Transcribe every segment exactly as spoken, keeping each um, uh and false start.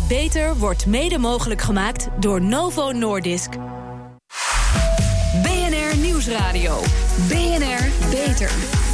R Beter wordt mede mogelijk gemaakt door Novo Nordisk. B N R Nieuwsradio. B N R Beter.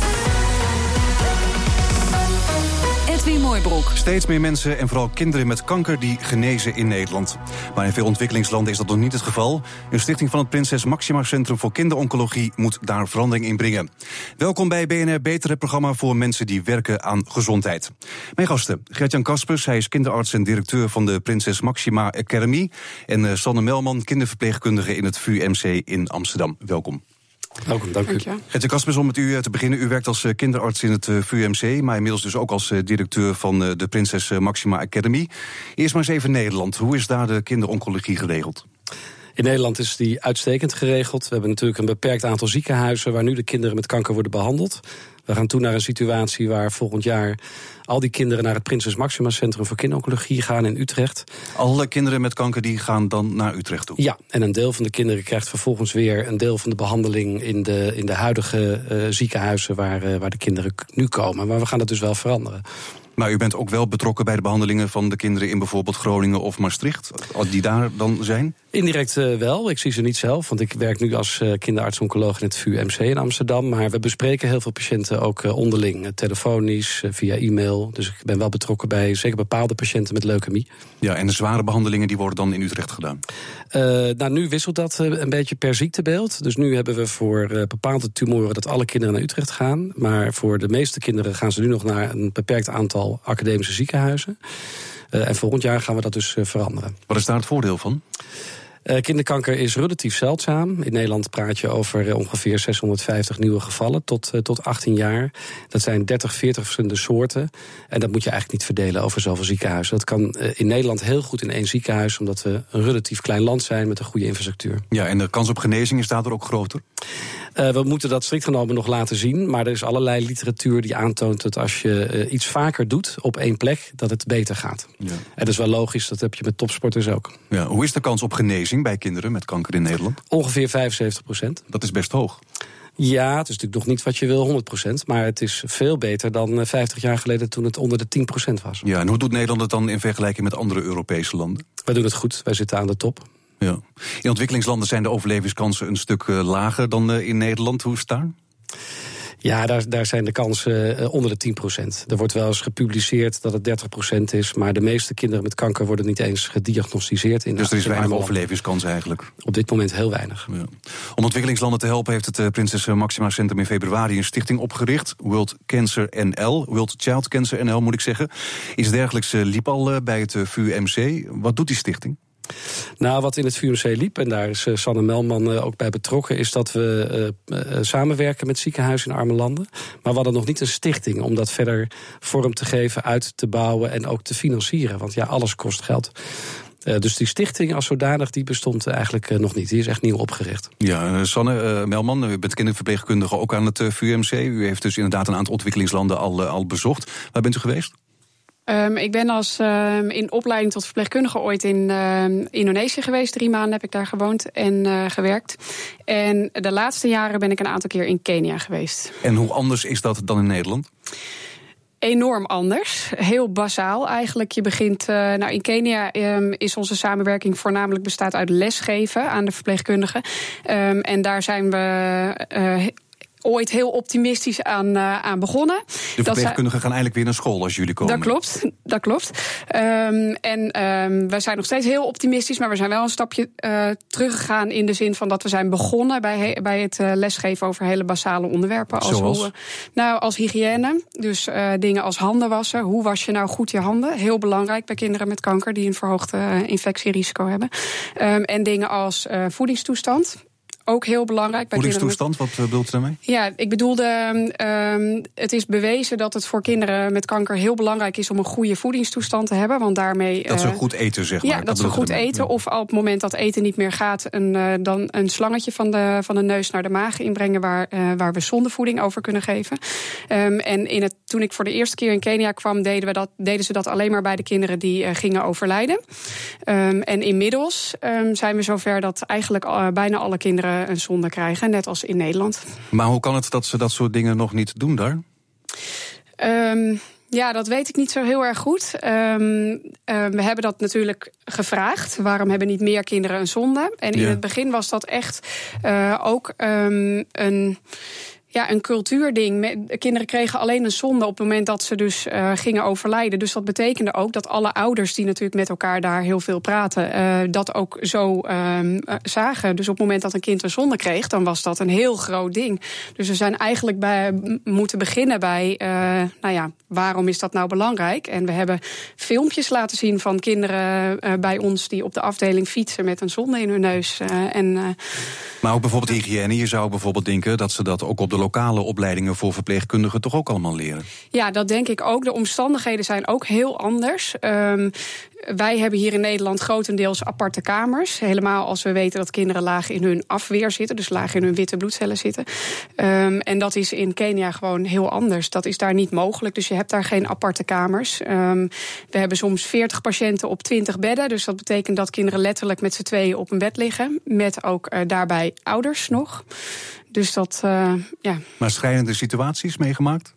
Edwin Mooibroek. Steeds meer mensen en vooral kinderen met kanker die genezen in Nederland. Maar in veel ontwikkelingslanden is dat nog niet het geval. Een stichting van het Prinses Máxima Centrum voor Kinderoncologie moet daar verandering in brengen. Welkom bij B N R Beter, het programma voor mensen die werken aan gezondheid. Mijn gasten, Gert-Jan Caspers, hij is kinderarts en directeur van de Prinses Máxima Academy. En uh, Sanne Melman, kinderverpleegkundige in het V U M C in Amsterdam. Welkom. Welkom, dank u. Gert-Jan Caspers, om met u te beginnen. U werkt als kinderarts in het V U M C, maar inmiddels dus ook als directeur van de Prinses Máxima Academy. Eerst maar eens even Nederland. Hoe is daar de kinderoncologie geregeld? In Nederland is die uitstekend geregeld. We hebben natuurlijk een beperkt aantal ziekenhuizen waar nu de kinderen met kanker worden behandeld. We gaan toe naar een situatie waar volgend jaar al die kinderen naar het Prinses Máxima Centrum voor Kinderoncologie gaan in Utrecht. Alle kinderen met kanker die gaan dan naar Utrecht toe? Ja, en een deel van de kinderen krijgt vervolgens weer een deel van de behandeling in de, in de huidige uh, ziekenhuizen waar, uh, waar de kinderen nu komen. Maar we gaan dat dus wel veranderen. Maar u bent ook wel betrokken bij de behandelingen van de kinderen in bijvoorbeeld Groningen of Maastricht, die daar dan zijn? Indirect uh, wel. Ik zie ze niet zelf, want ik werk nu als uh, kinderarts-oncoloog in het V U M C in Amsterdam. Maar we bespreken heel veel patiënten ook uh, onderling, uh, telefonisch, uh, via e-mail. Dus ik ben wel betrokken bij zeker bepaalde patiënten met leukemie. Ja, en de zware behandelingen die worden dan in Utrecht gedaan? Uh, nou, nu wisselt dat uh, een beetje per ziektebeeld. Dus nu hebben we voor uh, bepaalde tumoren dat alle kinderen naar Utrecht gaan. Maar voor de meeste kinderen gaan ze nu nog naar een beperkt aantal academische ziekenhuizen. Uh, en volgend jaar gaan we dat dus uh, veranderen. Wat is daar het voordeel van? Uh, kinderkanker is relatief zeldzaam. In Nederland praat je over uh, ongeveer zeshonderdvijftig nieuwe gevallen tot, uh, tot achttien jaar. Dat zijn dertig, veertig verschillende soorten. En dat moet je eigenlijk niet verdelen over zoveel ziekenhuizen. Dat kan uh, in Nederland heel goed in één ziekenhuis, omdat we een relatief klein land zijn met een goede infrastructuur. Ja, en de kans op genezing is daardoor ook groter? Uh, we moeten dat strikt genomen nog laten zien. Maar er is allerlei literatuur die aantoont dat als je uh, iets vaker doet op één plek, dat het beter gaat. Ja. En dat is wel logisch, dat heb je met topsporters ook. Ja, hoe is de kans op genezing bij kinderen met kanker in Nederland? Ongeveer vijfenzeventig procent. Dat is best hoog. Ja, het is natuurlijk nog niet wat je wil, honderd procent. Maar het is veel beter dan vijftig jaar geleden toen het onder de tien procent was. Ja, en hoe doet Nederland het dan in vergelijking met andere Europese landen? Wij doen het goed, wij zitten aan de top. Ja. In ontwikkelingslanden zijn de overlevingskansen een stuk uh, lager dan uh, in Nederland. Hoe is het daar? Ja, daar, daar zijn de kansen uh, onder de tien procent. Er wordt wel eens gepubliceerd dat het dertig procent is, maar de meeste kinderen met kanker worden niet eens gediagnosticeerd. In dus er is weinig overlevingskans eigenlijk? Op dit moment heel weinig. Ja. Om ontwikkelingslanden te helpen heeft het uh, Prinses Máxima Centrum in februari een stichting opgericht. World Cancer N L, World Child Cancer N L moet ik zeggen. Iets dergelijks uh, liep al uh, bij het uh, V U M C. Wat doet die stichting? Nou, wat in het V U M C liep, en daar is uh, Sanne Melman uh, ook bij betrokken, is dat we uh, uh, samenwerken met ziekenhuizen in arme landen. Maar we hadden nog niet een stichting om dat verder vorm te geven, uit te bouwen en ook te financieren. Want ja, alles kost geld. Uh, dus die stichting als zodanig, die bestond eigenlijk uh, nog niet. Die is echt nieuw opgericht. Ja, uh, Sanne uh, Melman, u bent kinderverpleegkundige ook aan het uh, V U M C. U heeft dus inderdaad een aantal ontwikkelingslanden al, uh, al bezocht. Waar bent u geweest? Um, ik ben als um, in opleiding tot verpleegkundige ooit in uh, Indonesië geweest. Drie maanden heb ik daar gewoond en uh, gewerkt. En de laatste jaren ben ik een aantal keer in Kenia geweest. En hoe anders is dat dan in Nederland? Enorm anders. Heel basaal eigenlijk. Je begint, uh, nou in Kenia um, is onze samenwerking voornamelijk bestaat uit lesgeven aan de verpleegkundigen. Um, en daar zijn we Uh, ooit heel optimistisch aan, uh, aan begonnen. De verpleegkundigen gaan eigenlijk weer naar school als jullie komen. Dat klopt, dat klopt. Um, en um, wij zijn nog steeds heel optimistisch, maar we zijn wel een stapje uh, teruggegaan in de zin van dat we zijn begonnen bij, he, bij het uh, lesgeven over hele basale onderwerpen. Als Zoals? Hoe, nou, als hygiëne, dus uh, dingen als handen wassen. Hoe was je nou goed je handen? Heel belangrijk bij kinderen met kanker die een verhoogd uh, infectierisico hebben. Um, en dingen als uh, voedingstoestand. Ook heel belangrijk. Bij Voedingstoestand, met... wat bedoelt u daarmee? Ja, ik bedoelde, um, het is bewezen dat het voor kinderen met kanker heel belangrijk is om een goede voedingstoestand te hebben. Want daarmee. Dat ze goed eten, zeg maar. Ja, dat, dat ze goed eten. Ja. Of op het moment dat eten niet meer gaat, een, uh, dan een slangetje van de, van de neus naar de maag inbrengen waar, uh, waar we zondevoeding over kunnen geven. Um, en in het, toen ik voor de eerste keer in Kenia kwam, deden, we dat, deden ze dat alleen maar bij de kinderen die uh, gingen overlijden. Um, en inmiddels um, zijn we zover dat eigenlijk uh, bijna alle kinderen een zonde krijgen, net als in Nederland. Maar hoe kan het dat ze dat soort dingen nog niet doen daar? Um, Ja, dat weet ik niet zo heel erg goed. Um, uh, we hebben dat natuurlijk gevraagd. Waarom hebben niet meer kinderen een zonde? En in ja. het begin was dat echt uh, ook um, een... Ja, een cultuurding. Kinderen kregen alleen een zonde op het moment dat ze dus uh, gingen overlijden. Dus dat betekende ook dat alle ouders die natuurlijk met elkaar daar heel veel praten, uh, dat ook zo uh, zagen. Dus op het moment dat een kind een zonde kreeg, dan was dat een heel groot ding. Dus we zijn eigenlijk bij moeten beginnen bij, uh, nou ja, waarom is dat nou belangrijk? En we hebben filmpjes laten zien van kinderen uh, bij ons die op de afdeling fietsen met een zonde in hun neus. Uh, en, uh, maar ook bijvoorbeeld hygiëne. Je zou bijvoorbeeld denken dat ze dat ook op de lokale opleidingen voor verpleegkundigen toch ook allemaal leren? Ja, dat denk ik ook. De omstandigheden zijn ook heel anders. Um, wij hebben hier in Nederland grotendeels aparte kamers. Helemaal als we weten dat kinderen laag in hun afweer zitten. Dus laag in hun witte bloedcellen zitten. Um, en dat is in Kenia gewoon heel anders. Dat is daar niet mogelijk. Dus je hebt daar geen aparte kamers. Um, we hebben soms veertig patiënten op twintig bedden. Dus dat betekent dat kinderen letterlijk met z'n tweeën op een bed liggen. Met ook uh, daarbij ouders nog. Dus dat, uh, ja. Maar schrijnende situaties meegemaakt?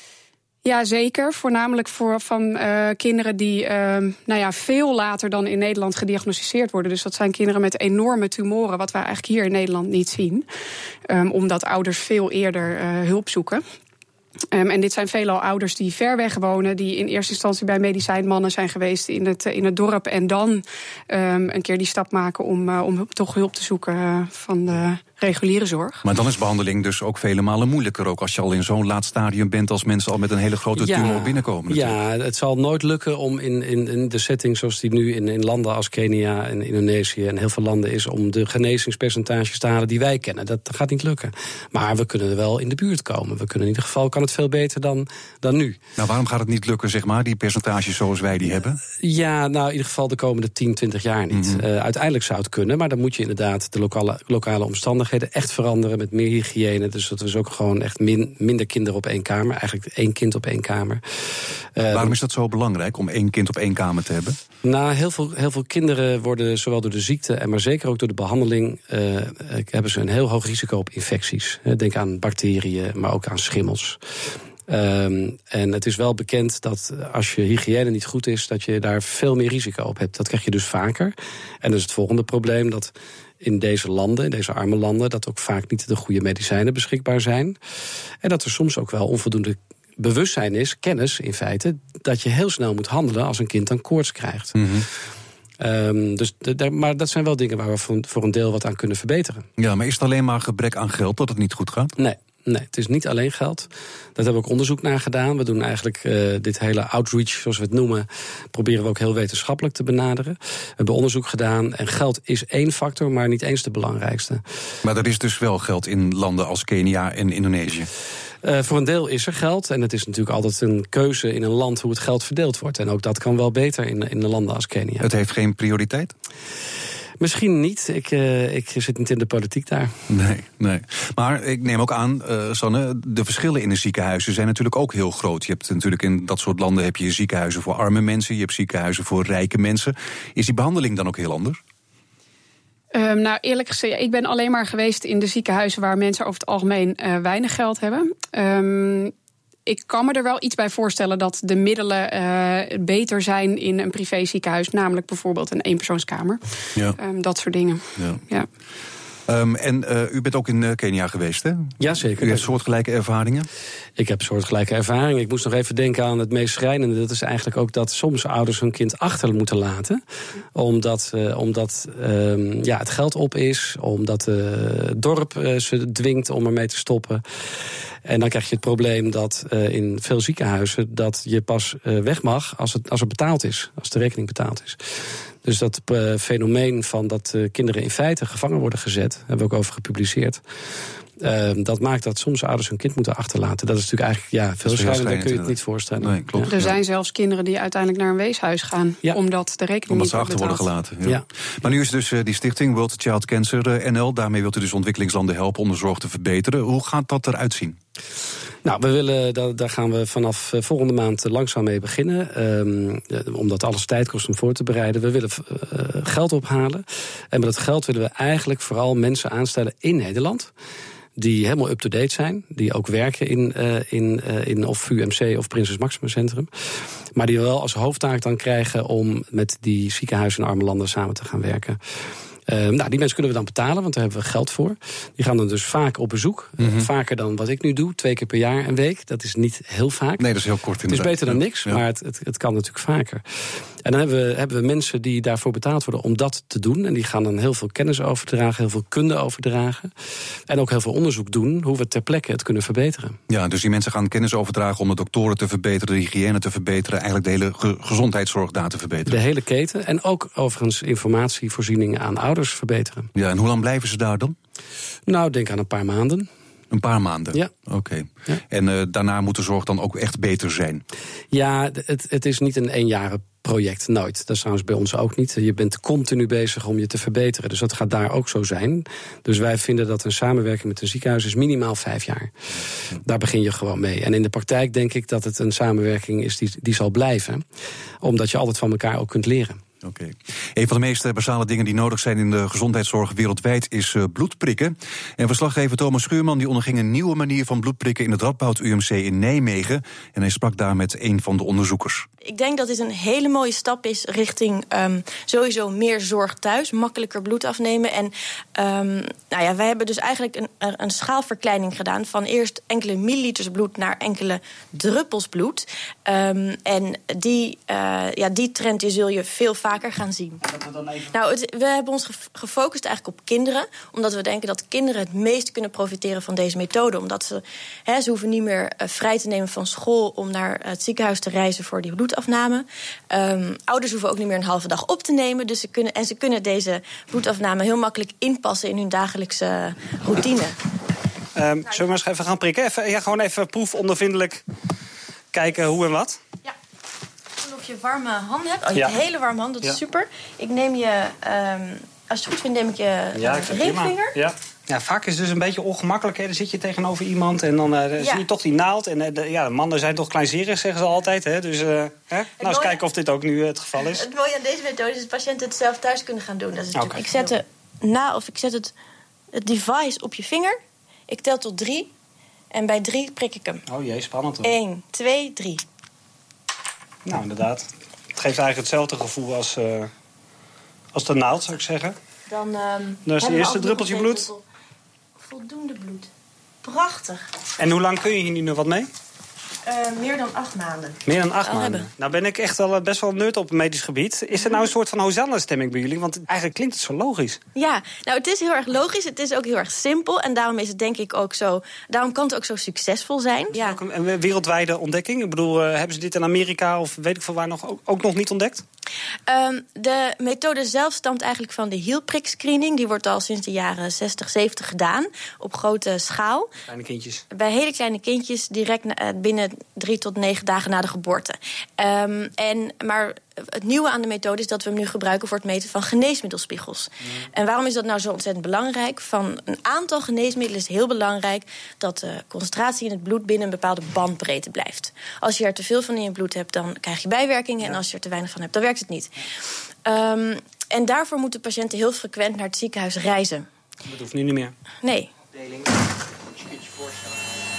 Ja, zeker. Voornamelijk voor van uh, kinderen die uh, nou ja, veel later dan in Nederland gediagnosticeerd worden. Dus dat zijn kinderen met enorme tumoren, wat wij eigenlijk hier in Nederland niet zien. Um, omdat ouders veel eerder uh, hulp zoeken. Um, en dit zijn veelal ouders die ver weg wonen, die in eerste instantie bij medicijnmannen zijn geweest in het, in het dorp. En dan um, een keer die stap maken om, uh, om toch hulp te zoeken uh, van de reguliere zorg. Maar dan is behandeling dus ook vele malen moeilijker, ook als je al in zo'n laat stadium bent, als mensen al met een hele grote ja, tumor binnenkomen. Natuurlijk. Ja, het zal nooit lukken om in, in, in de setting zoals die nu in, in landen als Kenia en Indonesië en heel veel landen is, om de genezingspercentages te halen die wij kennen. Dat gaat niet lukken. Maar we kunnen er wel in de buurt komen. We kunnen in ieder geval, kan het veel beter dan, dan nu. Nou, waarom gaat het niet lukken, zeg maar, die percentages zoals wij die hebben? Ja, nou, in ieder geval de komende tien, twintig jaar niet. Mm-hmm. Uh, uiteindelijk zou het kunnen, maar dan moet je inderdaad de lokale, lokale omstandigheden echt veranderen met meer hygiëne. Dus dat is ook gewoon echt min, minder kinderen op één kamer. Eigenlijk één kind op één kamer. Uh, Waarom is dat zo belangrijk om één kind op één kamer te hebben? Nou, heel veel, heel veel kinderen worden zowel door de ziekte en maar zeker ook door de behandeling uh, hebben ze een heel hoog risico op infecties. Denk aan bacteriën, maar ook aan schimmels. Um, en het is wel bekend dat als je hygiëne niet goed is, dat je daar veel meer risico op hebt. Dat krijg je dus vaker. En dat is het volgende probleem, dat in deze landen, in deze arme landen, dat ook vaak niet de goede medicijnen beschikbaar zijn. En dat er soms ook wel onvoldoende bewustzijn is, kennis in feite, dat je heel snel moet handelen als een kind dan koorts krijgt. Mm-hmm. Um, dus de, de, maar dat zijn wel dingen waar we voor, voor een deel wat aan kunnen verbeteren. Ja, maar is het alleen maar gebrek aan geld dat het niet goed gaat? Nee. Nee, het is niet alleen geld. Daar hebben we ook onderzoek naar gedaan. We doen eigenlijk uh, dit hele outreach, zoals we het noemen, proberen we ook heel wetenschappelijk te benaderen. We hebben onderzoek gedaan en geld is één factor, maar niet eens de belangrijkste. Maar er is dus wel geld in landen als Kenia en Indonesië? Uh, voor een deel is er geld. En het is natuurlijk altijd een keuze in een land hoe het geld verdeeld wordt. En ook dat kan wel beter in, in landen als Kenia. Het heeft geen prioriteit? Misschien niet. Ik, uh, ik zit niet in de politiek daar. Nee, nee. Maar ik neem ook aan, uh, Sanne, de verschillen in de ziekenhuizen zijn natuurlijk ook heel groot. Je hebt natuurlijk in dat soort landen heb je ziekenhuizen voor arme mensen, je hebt ziekenhuizen voor rijke mensen. Is die behandeling dan ook heel anders? Um, nou, eerlijk gezegd, ik ben alleen maar geweest in de ziekenhuizen waar mensen over het algemeen uh, weinig geld hebben. Um, Ik kan me er wel iets bij voorstellen dat de middelen uh, beter zijn in een privéziekenhuis, namelijk bijvoorbeeld een eenpersoonskamer. Ja. Um, dat soort dingen. Ja. Ja. Um, en uh, u bent ook in uh, Kenia geweest, hè? Ja, zeker. U heeft soortgelijke ervaringen? Ik heb soortgelijke ervaringen. Ik moest nog even denken aan het meest schrijnende. Dat is eigenlijk ook dat soms ouders hun kind achter moeten laten. Omdat, uh, omdat um, ja, het geld op is. Omdat uh, het dorp uh, ze dwingt om ermee te stoppen. En dan krijg je het probleem dat uh, in veel ziekenhuizen dat je pas uh, weg mag als het, als het betaald is. Als de rekening betaald is. Dus dat uh, fenomeen van dat uh, kinderen in feite gevangen worden gezet, daar hebben we ook over gepubliceerd. Uh, dat maakt dat soms ouders hun kind moeten achterlaten. Dat is natuurlijk eigenlijk, ja, veel schrijnender kun je het niet voorstellen. Nee, klopt. Ja. Er zijn zelfs kinderen die uiteindelijk naar een weeshuis gaan, ja, omdat de rekening omdat niet ze achter worden gelaten. Ja. Ja. Maar nu is dus uh, die stichting World Child Cancer uh, N L, daarmee wilt u dus ontwikkelingslanden helpen om de zorg te verbeteren. Hoe gaat dat eruit zien? Nou, we willen, daar, daar gaan we vanaf uh, volgende maand langzaam mee beginnen. Um, omdat alles tijd kost om voor te bereiden. We willen uh, geld ophalen. En met dat geld willen we eigenlijk vooral mensen aanstellen in Nederland die helemaal up-to-date zijn. Die ook werken in, uh, in, uh, in of V U M C of Prinses Maxima Centrum. Maar die wel als hoofdtaak dan krijgen om met die ziekenhuizen in arme landen samen te gaan werken. Uh, nou, die mensen kunnen we dan betalen, want daar hebben we geld voor. Die gaan dan dus vaak op bezoek. Mm-hmm. Uh, vaker dan wat ik nu doe, twee keer per jaar een week. Dat is niet heel vaak. Nee, dat is heel kort inderdaad. Het is beter dan niks, ja. maar het, het, het kan natuurlijk vaker. En dan hebben we, hebben we mensen die daarvoor betaald worden om dat te doen. En die gaan dan heel veel kennis overdragen, heel veel kunde overdragen. En ook heel veel onderzoek doen hoe we ter plekke het kunnen verbeteren. Ja, dus die mensen gaan kennis overdragen om de doktoren te verbeteren, de hygiëne te verbeteren, eigenlijk de hele ge- gezondheidszorg daar te verbeteren. De hele keten en ook overigens informatievoorzieningen aan ouders verbeteren. Ja, en hoe lang blijven ze daar dan? Nou, denk aan een paar maanden. Een paar maanden? Ja. Oké. Okay. Ja. En uh, daarna moet de zorg dan ook echt beter zijn? Ja, het, het is niet een eenjarig project, nooit. Dat is trouwens bij ons ook niet. Je bent continu bezig om je te verbeteren. Dus dat gaat daar ook zo zijn. Dus wij vinden dat een samenwerking met een ziekenhuis is minimaal vijf jaar. Daar begin je gewoon mee. En in de praktijk denk ik dat het een samenwerking is die, die zal blijven. Omdat je altijd van elkaar ook kunt leren. Oké. Okay. Een van de meest basale dingen die nodig zijn in de gezondheidszorg wereldwijd is uh, bloedprikken. En verslaggever Thomas Schuurman die onderging een nieuwe manier van bloedprikken in het Radboud U M C in Nijmegen. En hij sprak daar met een van de onderzoekers. Ik denk dat dit een hele mooie stap is richting um, sowieso meer zorg thuis, makkelijker bloed afnemen. En um, nou ja, wij hebben dus eigenlijk een, een schaalverkleining gedaan van eerst enkele milliliters bloed naar enkele druppels bloed. Um, en die, uh, ja, die trend die zul je veel vaker gaan zien. Nou, het, we hebben ons gefocust eigenlijk op kinderen, omdat we denken dat kinderen het meest kunnen profiteren van deze methode. Omdat ze, he, ze hoeven niet meer uh, vrij te nemen van school om naar het ziekenhuis te reizen voor die bloedafname. Um, ouders hoeven ook niet meer een halve dag op te nemen. Dus ze kunnen, en ze kunnen deze bloedafname heel makkelijk inpassen in hun dagelijkse routine. Um, zullen we eens even gaan prikken? Even, ja, gewoon even proefondervindelijk kijken hoe en wat. Ja. Of je warme handen hebt. Oh, je ja. hebt hele warme handen, dat is ja. super. Ik neem je, um, als je het goed vindt, neem ik je ja, uh, ringvinger. Ja. Ja, vaak is het dus een beetje ongemakkelijk. Hè. Dan zit je tegenover iemand en dan uh, ja. zie je toch die naald. En uh, de, ja, mannen zijn toch kleinzerig, zeggen ze altijd. Hè. Dus uh, hè? nou, eens kijken of dit ook nu uh, het geval is. Het mooie aan deze methode is dat patiënten het zelf thuis kunnen gaan doen. Dat is okay. Ik zet, de, na, of ik zet het, het device op je vinger. Ik tel tot drie. En bij drie prik ik hem. Oh jee, spannend hoor. Eén, twee, drie. Nou, inderdaad. Het geeft eigenlijk hetzelfde gevoel als, uh, als de naald, zou ik zeggen. Dan, um, Dan is het eerste druppeltje bloed. Voldoende bloed. Prachtig. En hoe lang kun je hier nu nog wat mee? Uh, meer dan acht maanden. Meer dan acht Al maanden. Hebben. Nou ben ik echt wel best wel nerd op medisch gebied. Is er nou een soort van Hosanna-stemming bij jullie? Want eigenlijk klinkt het zo logisch. Ja, nou het is heel erg logisch. Het is ook heel erg simpel. En daarom is het denk ik ook zo. Daarom kan het ook zo succesvol zijn. Is het ook een, een wereldwijde ontdekking? Ik bedoel, uh, hebben ze dit in Amerika of weet ik veel waar nog ook, ook nog niet ontdekt? Um, de methode zelf stamt eigenlijk van de hielprikscreening. Die wordt al sinds de jaren zestig, zeventig gedaan. Op grote schaal. Kleine kindjes. Bij hele kleine kindjes direct na, binnen drie tot negen dagen na de geboorte. Um, en, maar het nieuwe aan de methode is dat we hem nu gebruiken voor het meten van geneesmiddelspiegels. Mm. En waarom is dat nou zo ontzettend belangrijk? Van een aantal geneesmiddelen is het heel belangrijk dat de concentratie in het bloed binnen een bepaalde bandbreedte blijft. Als je er te veel van in je bloed hebt, dan krijg je bijwerkingen. Ja. En als je er te weinig van hebt, dan werkt het niet. Um, en daarvoor moeten patiënten heel frequent naar het ziekenhuis reizen. Dat hoeft nu niet meer. Nee. Deling. Je kunt je voorstellen.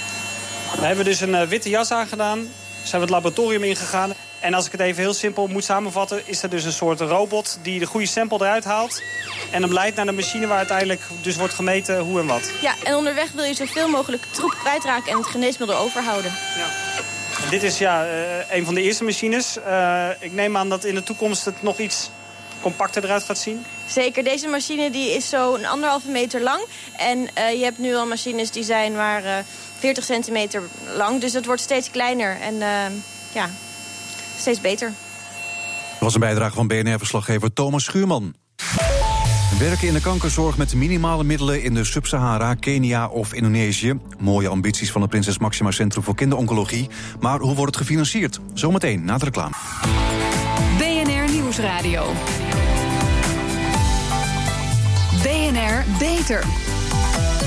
We hebben dus een uh, witte jas aangedaan. Zijn we het laboratorium ingegaan. En als ik het even heel simpel moet samenvatten, is er dus een soort robot die de goede sample eruit haalt. En hem leidt naar de machine waar uiteindelijk dus wordt gemeten hoe en wat. Ja, en onderweg wil je zoveel mogelijk troep kwijtraken en het geneesmiddel overhouden. Ja. En dit is ja, uh, een van de eerste machines. Uh, ik neem aan dat in de toekomst het nog iets compacter eruit gaat zien. Zeker, deze machine die is zo'n anderhalve meter lang. En uh, je hebt nu al machines die zijn maar uh, veertig centimeter lang. Dus dat wordt steeds kleiner en uh, ja, steeds beter. Dat was een bijdrage van B N R-verslaggever Thomas Schuurman. Werken in de kankerzorg met minimale middelen in de Sub-Sahara, Kenia of Indonesië. Mooie ambities van het Prinses Maxima Centrum voor Kinderoncologie. Maar hoe wordt het gefinancierd? Zometeen na de reclame. B N R Nieuwsradio. B N R Beter.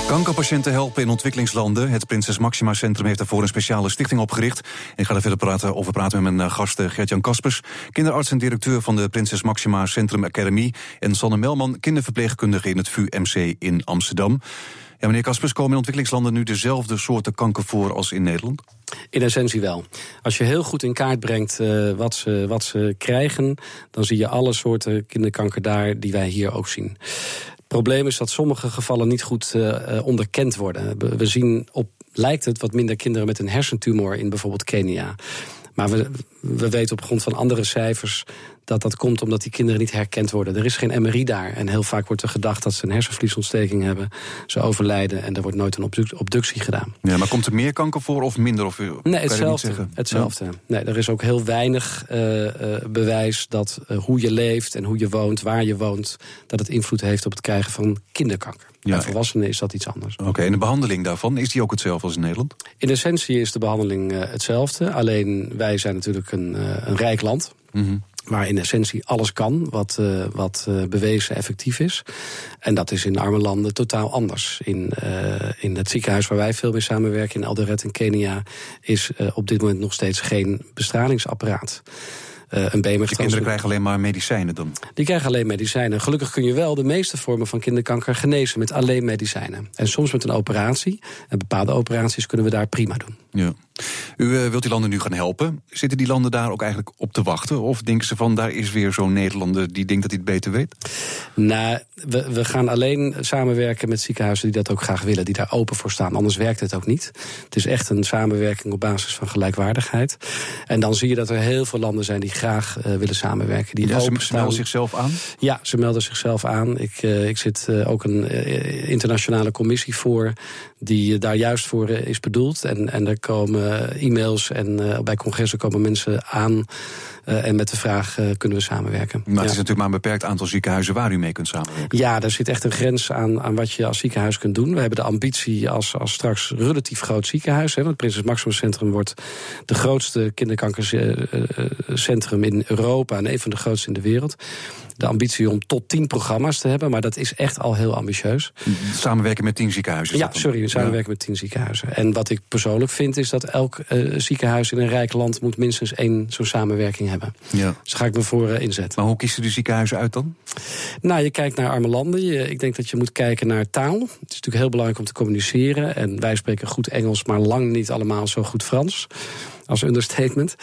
Kankerpatiënten helpen in ontwikkelingslanden. Het Prinses Máxima Centrum heeft daarvoor een speciale stichting opgericht. Ik ga er verder praten, over praten met mijn gast Gert-Jan Kaspers, kinderarts en directeur van de Prinses Máxima Centrum Academy, en Sanne Melman, kinderverpleegkundige in het V U M C in Amsterdam. Ja, meneer Kaspers, komen in ontwikkelingslanden nu dezelfde soorten kanker voor als in Nederland? In essentie wel. Als je heel goed in kaart brengt uh, wat, ze, wat ze krijgen, dan zie je alle soorten kinderkanker daar die wij hier ook zien. Het probleem is dat sommige gevallen niet goed uh, onderkend worden. We zien op, lijkt het, wat minder kinderen met een hersentumor in bijvoorbeeld Kenia. Maar we, we weten op grond van andere cijfers dat dat komt omdat die kinderen niet herkend worden. Er is geen M R I daar. En heel vaak wordt er gedacht dat ze een hersenvliesontsteking hebben. Ze overlijden en er wordt nooit een obductie gedaan. Ja, maar komt er meer kanker voor of minder? Of, nee, hetzelfde. hetzelfde. Ja. Nee, er is ook heel weinig uh, uh, bewijs dat uh, hoe je leeft en hoe je woont, waar je woont, dat het invloed heeft op het krijgen van kinderkanker. Ja. Bij volwassenen is dat iets anders. Oké, okay, en de behandeling daarvan, is die ook hetzelfde als in Nederland? In essentie is de behandeling uh, hetzelfde. Alleen wij zijn natuurlijk een, uh, een rijk land. Mm-hmm. Waar in essentie alles kan, wat, uh, wat uh, bewezen effectief is. En dat is in arme landen totaal anders. In, uh, in het ziekenhuis waar wij veel mee samenwerken, in Eldoret in Kenia, is uh, op dit moment nog steeds geen bestralingsapparaat. Uh, een de kinderen krijgen alleen maar medicijnen dan? Die krijgen alleen medicijnen. Gelukkig kun je wel de meeste vormen van kinderkanker genezen met alleen medicijnen. En soms met een operatie. En bepaalde operaties kunnen we daar prima doen. Ja. U uh, wilt die landen nu gaan helpen. Zitten die landen daar ook eigenlijk op te wachten? Of denken ze van, daar is weer zo'n Nederlander die denkt dat hij het beter weet? Nou, we, we gaan alleen samenwerken met ziekenhuizen die dat ook graag willen. Die daar open voor staan, anders werkt het ook niet. Het is echt een samenwerking op basis van gelijkwaardigheid. En dan zie je dat er heel veel landen zijn die graag uh, willen samenwerken. Die ja, open ze melden zichzelf aan? Ja, ze melden zichzelf aan. Ik, uh, ik zit uh, ook een uh, internationale commissie voor die uh, daar juist voor uh, is bedoeld. En, en er komen uh, e-mails en uh, bij congressen komen mensen aan. Uh, en met de vraag, uh, kunnen we samenwerken? Maar het ja. is natuurlijk maar een beperkt aantal ziekenhuizen waar u mee kunt samenwerken. Ja, daar zit echt een grens aan, aan wat je als ziekenhuis kunt doen. We hebben de ambitie als, als straks relatief groot ziekenhuis. Hè, want het Prinses Máxima Centrum wordt de grootste kinderkankercentrum in Europa en een van de grootste in de wereld. De ambitie om tot tien programma's te hebben, maar dat is echt al heel ambitieus. Samenwerken met tien ziekenhuizen? Ja, sorry, samenwerken ja. met tien ziekenhuizen. En wat ik persoonlijk vind is dat elk uh, ziekenhuis in een rijk land moet minstens één zo'n samenwerking hebben. Ja. Dus daar ga ik me voor uh, inzetten. Maar hoe kiest u die ziekenhuizen uit dan? Nou, je kijkt naar arme landen. Je, ik denk dat je moet kijken naar taal. Het is natuurlijk heel belangrijk om te communiceren. En wij spreken goed Engels, maar lang niet allemaal zo goed Frans. Als understatement.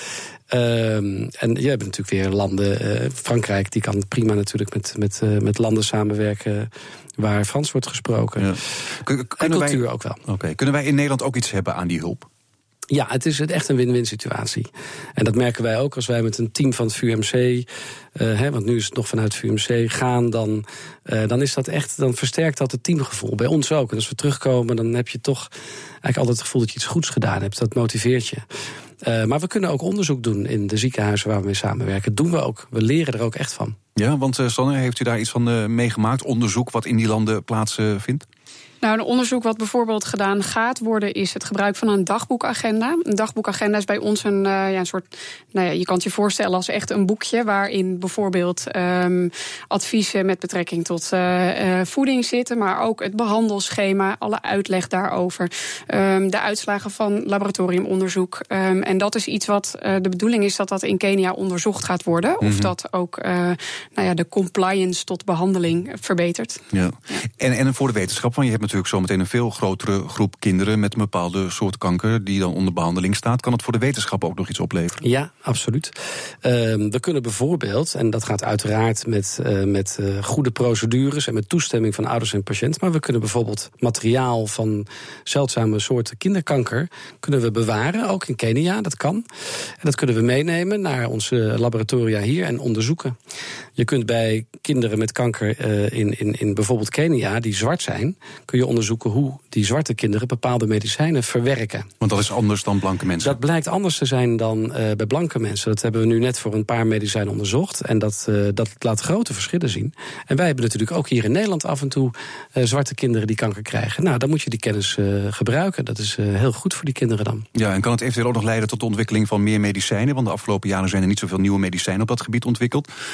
Um, en je hebt natuurlijk weer landen, uh, Frankrijk, die kan prima natuurlijk met, met, uh, met landen samenwerken waar Frans wordt gesproken. Ja. Kun, en cultuur wij, ook wel. Okay. Kunnen wij in Nederland ook iets hebben aan die hulp? Ja, het is echt een win-win situatie. En dat merken wij ook als wij met een team van het V U M C, uh, hè, want nu is het nog vanuit het V U M C, gaan, dan, uh, dan is dat echt, dan versterkt dat het teamgevoel. Bij ons ook. En als we terugkomen, dan heb je toch eigenlijk altijd het gevoel dat je iets goeds gedaan hebt. Dat motiveert je. Uh, maar we kunnen ook onderzoek doen in de ziekenhuizen waar we mee samenwerken. Dat doen we ook. We leren er ook echt van. Ja, want uh, Sanne, heeft u daar iets van uh, meegemaakt? Onderzoek wat in die landen plaatsvindt? Uh, Nou, een onderzoek wat bijvoorbeeld gedaan gaat worden is het gebruik van een dagboekagenda. Een dagboekagenda is bij ons een, uh, ja, een soort, nou ja, je kan het je voorstellen als echt een boekje waarin bijvoorbeeld um, adviezen met betrekking tot uh, uh, voeding zitten, maar ook het behandelschema, alle uitleg daarover, um, de uitslagen van laboratoriumonderzoek. Um, en dat is iets wat uh, de bedoeling is dat dat in Kenia onderzocht gaat worden. Mm-hmm. Of dat ook uh, nou ja, de compliance tot behandeling verbetert. Ja. Ja. En, en voor de wetenschap, want je hebt natuurlijk zometeen een veel grotere groep kinderen met een bepaalde soort kanker die dan onder behandeling staat. Kan het voor de wetenschap ook nog iets opleveren? Ja, absoluut. Uh, we kunnen bijvoorbeeld, en dat gaat uiteraard met, uh, met uh, goede procedures en met toestemming van ouders en patiënt, maar we kunnen bijvoorbeeld materiaal van zeldzame soorten kinderkanker kunnen we bewaren, ook in Kenia, dat kan. En dat kunnen we meenemen naar onze laboratoria hier en onderzoeken. Je kunt bij kinderen met kanker uh, in, in, in bijvoorbeeld Kenia, die zwart zijn, kun je onderzoeken hoe die zwarte kinderen bepaalde medicijnen verwerken. Want dat is anders dan blanke mensen? Dat blijkt anders te zijn dan uh, bij blanke mensen. Dat hebben we nu net voor een paar medicijnen onderzocht. En dat, uh, dat laat grote verschillen zien. En wij hebben natuurlijk ook hier in Nederland af en toe uh, zwarte kinderen die kanker krijgen. Nou, dan moet je die kennis uh, gebruiken. Dat is uh, heel goed voor die kinderen dan. Ja, en kan het eventueel ook nog leiden tot de ontwikkeling van meer medicijnen? Want de afgelopen jaren zijn er niet zoveel nieuwe medicijnen op dat gebied ontwikkeld. Zou dat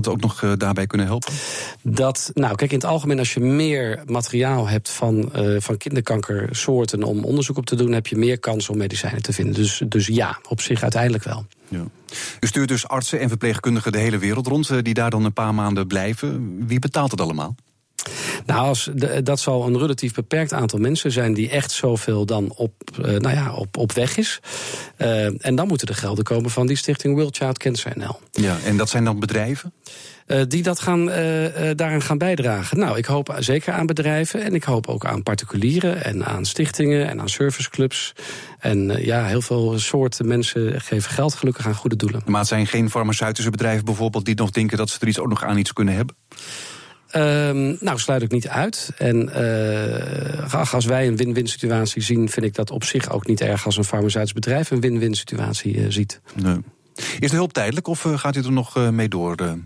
dat ook nog uh, daarbij kunnen helpen? Dat, nou kijk, in het algemeen als je meer materiaal hebt van, uh, van kinderkankersoorten om onderzoek op te doen, heb je meer kans om medicijnen te vinden. Dus, dus ja, op zich uiteindelijk wel. Ja. U stuurt dus artsen en verpleegkundigen de hele wereld rond, uh, die daar dan een paar maanden blijven. Wie betaalt het allemaal? Nou, als de, dat zal een relatief beperkt aantal mensen zijn die echt zoveel dan op, uh, nou ja, op, op weg is. Uh, en dan moeten de gelden komen van die stichting World Child Cancer N L. Ja, en dat zijn dan bedrijven? Uh, die dat gaan, uh, uh, daaraan gaan bijdragen. Nou, ik hoop zeker aan bedrijven en ik hoop ook aan particulieren en aan stichtingen en aan serviceclubs. En uh, ja, heel veel soorten mensen geven geld gelukkig aan goede doelen. Maar het zijn geen farmaceutische bedrijven bijvoorbeeld die nog denken dat ze er iets ook nog aan iets kunnen hebben? Um, nou, sluit ik niet uit. En uh, als wij een win-win situatie zien, vind ik dat op zich ook niet erg als een farmaceutisch bedrijf een win-win situatie uh, ziet. Nee. Is de hulp tijdelijk of uh, gaat u er nog uh, mee door? Uh?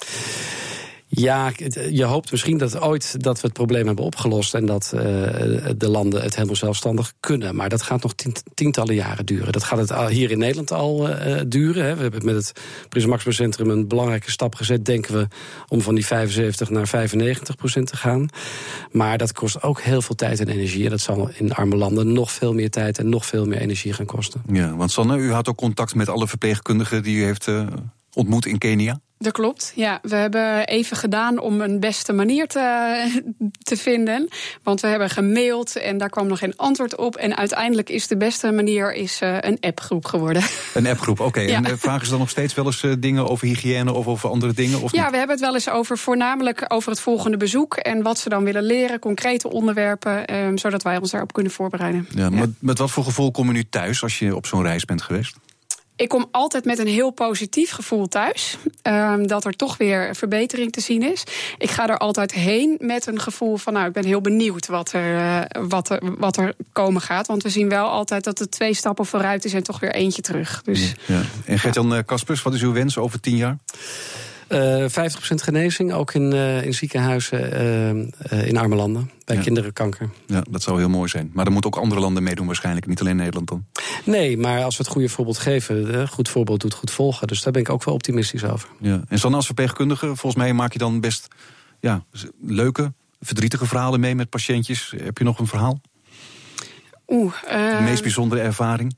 Ja, je hoopt misschien dat ooit dat we het probleem hebben opgelost en dat uh, de landen het helemaal zelfstandig kunnen. Maar dat gaat nog tient, tientallen jaren duren. Dat gaat het al, hier in Nederland al uh, duren. Hè. We hebben met het Prinses Máxima Centrum een belangrijke stap gezet, denken we, om van die vijfenzeventig naar vijfennegentig procent te gaan. Maar dat kost ook heel veel tijd en energie. En dat zal in arme landen nog veel meer tijd en nog veel meer energie gaan kosten. Ja, want Sanne, u had ook contact met alle verpleegkundigen die u heeft uh, ontmoet in Kenia? Dat klopt, ja. We hebben even gedaan om een beste manier te, te vinden. Want we hebben gemaild en daar kwam nog geen antwoord op. En uiteindelijk is de beste manier is, uh, een appgroep geworden. Een appgroep, oké. Okay. Ja. En uh, vragen ze dan nog steeds wel eens uh, dingen over hygiëne of over andere dingen? Of ja, niet? we hebben het wel eens over voornamelijk over het volgende bezoek. En wat ze dan willen leren, concrete onderwerpen. Um, zodat wij ons daarop kunnen voorbereiden. Ja, ja. Met, met wat voor gevoel kom je nu thuis als je op zo'n reis bent geweest? Ik kom altijd met een heel positief gevoel thuis. Um, dat er toch weer verbetering te zien is. Ik ga er altijd heen met een gevoel van, nou, ik ben heel benieuwd wat er, uh, wat er, wat er komen gaat. Want we zien wel altijd dat er twee stappen vooruit is en toch weer eentje terug. Dus, ja. En Gert-Jan Kaspers, wat is uw wens over tien jaar? Uh, vijftig procent genezing, ook in, uh, in ziekenhuizen uh, uh, in arme landen. Bij ja. kinderkanker. Ja, dat zou heel mooi zijn. Maar er moeten ook andere landen meedoen waarschijnlijk, niet alleen Nederland dan. Nee, maar als we het goede voorbeeld geven, uh, goed voorbeeld doet goed volgen. Dus daar ben ik ook wel optimistisch over. Ja. En Sanne, als verpleegkundige, volgens mij maak je dan best ja, leuke, verdrietige verhalen mee met patiëntjes. Heb je nog een verhaal? Oeh. Uh... De meest bijzondere ervaring?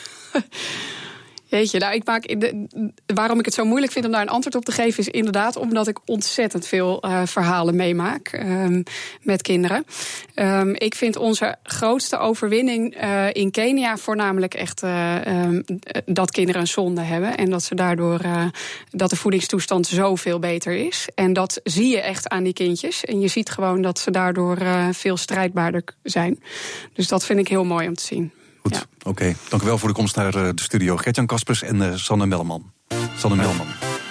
Weet je, nou, ik maak de, waarom ik het zo moeilijk vind om daar een antwoord op te geven, is inderdaad omdat ik ontzettend veel uh, verhalen meemaak um, met kinderen. Um, ik vind onze grootste overwinning uh, in Kenia voornamelijk echt uh, um, dat kinderen een zonde hebben en dat ze daardoor uh, dat de voedingstoestand zoveel beter is. En dat zie je echt aan die kindjes. En je ziet gewoon dat ze daardoor uh, veel strijdbaarder zijn. Dus dat vind ik heel mooi om te zien. Goed, ja. Oké. Okay. Dank u wel voor de komst naar de studio. Gert-Jan Kaspers en uh, Sanne Melman. Sanne Melman.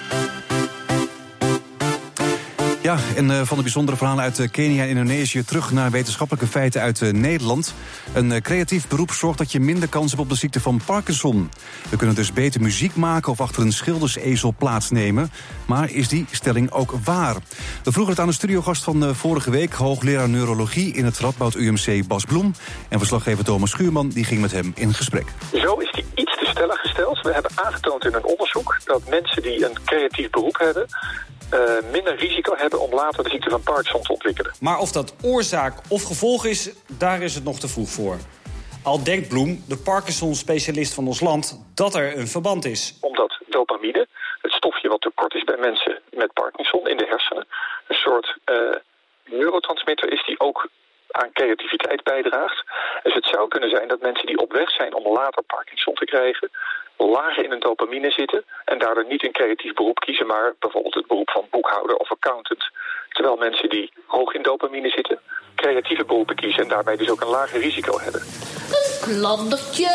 Ja, en uh, van de bijzondere verhalen uit uh, Kenia en Indonesië terug naar wetenschappelijke feiten uit uh, Nederland. Een uh, creatief beroep zorgt dat je minder kans hebt op de ziekte van Parkinson. We kunnen dus beter muziek maken of achter een schildersezel plaatsnemen. Maar is die stelling ook waar? We vroegen het aan de studiogast van uh, vorige week, hoogleraar neurologie in het Radboud U M C Bas Bloem. En verslaggever Thomas Schuurman die ging met hem in gesprek. Zo is die iets te stellig gesteld. We hebben aangetoond in een onderzoek dat mensen die een creatief beroep hebben Uh, minder risico hebben om later de ziekte van Parkinson te ontwikkelen. Maar of dat oorzaak of gevolg is, daar is het nog te vroeg voor. Al denkt Bloem, de Parkinson-specialist van ons land, dat er een verband is. Omdat dopamine, het stofje wat tekort is bij mensen met Parkinson in de hersenen, een soort uh, neurotransmitter is die ook aan creativiteit bijdraagt. Dus het zou kunnen zijn dat mensen die op weg zijn om later Parkinson te krijgen, lager in hun dopamine zitten en daardoor niet een creatief beroep kiezen, maar bijvoorbeeld het beroep van boekhouder of accountant. Terwijl mensen die hoog in dopamine zitten, creatieve beroepen kiezen en daarbij dus ook een lager risico hebben. Een kladdertje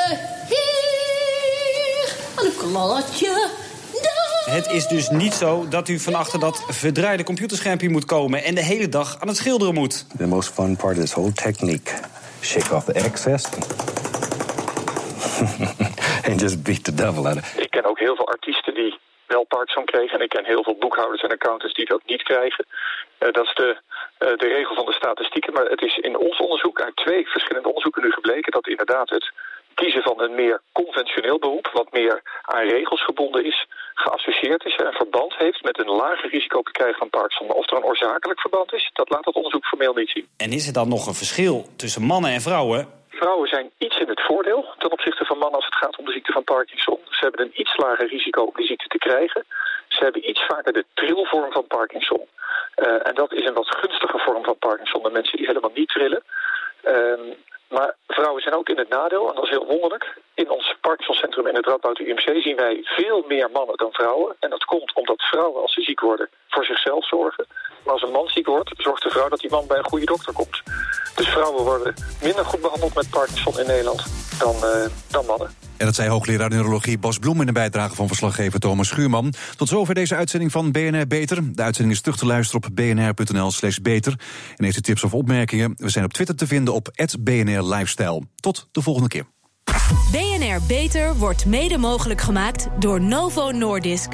hier, een kladdertje daar. Het is dus niet zo dat u van achter dat verdraaide computerschermpje moet komen en de hele dag aan het schilderen moet. The most fun part of this whole technique, shake off the excess and just beat the devil out of it. Ik ken ook heel veel artiesten die wel Parkinson kregen en ik ken heel veel boekhouders en accountants die dat niet krijgen. Uh, dat is de, uh, de regel van de statistieken, maar het is in ons onderzoek, uit twee verschillende onderzoeken nu gebleken, dat inderdaad het kiezen van een meer conventioneel beroep, wat meer aan regels gebonden is, geassocieerd is en verband heeft met een lager risico op het krijgen van Parkinson. Maar of er een oorzakelijk verband is, dat laat het onderzoek formeel niet zien. En is er dan nog een verschil tussen mannen en vrouwen? Vrouwen zijn iets in het voordeel ten opzichte van mannen als het gaat om de ziekte van Parkinson. Ze hebben een iets lager risico om die ziekte te krijgen. Ze hebben iets vaker de trilvorm van Parkinson. Uh, en dat is een wat gunstige vorm van Parkinson dan mensen die helemaal niet trillen. Uh, maar vrouwen zijn ook in het nadeel, en dat is heel wonderlijk. In ons Parkinsoncentrum in het Radboud U M C zien wij veel meer mannen dan vrouwen. En dat komt omdat vrouwen, als ze ziek worden, voor zichzelf zorgen. Maar als een man ziek wordt, zorgt de vrouw dat die man bij een goede dokter komt. Dus vrouwen worden minder goed behandeld met Parkinson in Nederland dan, uh, dan mannen. En dat zei hoogleraar neurologie Bas Bloem in de bijdrage van verslaggever Thomas Schuurman. Tot zover deze uitzending van B N R Beter. De uitzending is terug te luisteren op bnr.nl slash beter. En heeft u tips of opmerkingen? We zijn op Twitter te vinden op at B N R Lifestyle. Tot de volgende keer. B N R Beter wordt mede mogelijk gemaakt door Novo Nordisk.